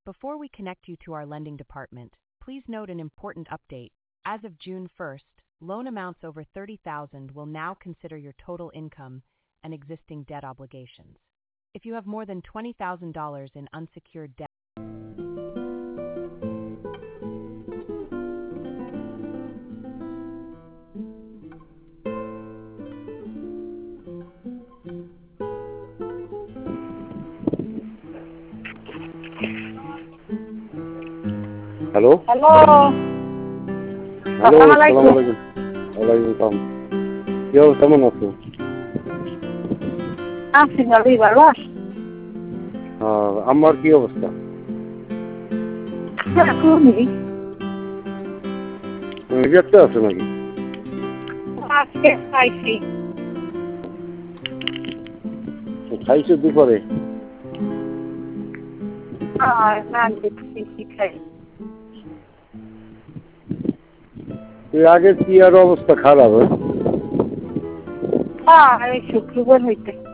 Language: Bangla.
Before we connect you to our lending department, please note an important update. As of June 1st, loan amounts over $30,000 will now consider your total income and existing debt obligations. If you have more than $20,000 in unsecured debt, hello hello, hello, আসসালামু আসসালামু আলাইকুম। আলাইকুম। ওয়ালাইকুম আসসালাম। কি অবস্থা, কেমন আছো? আছি ভালোই, ভালো আছি। আমার কি অবস্থা? এখনই রিজেক্টে আছে নাকি? আজকে খাইছি। খাইছো দুপুরে? না দেখছি খাই। তুই আগে কি আর অবস্থা খারাপ? এই শুক্রবার হইতে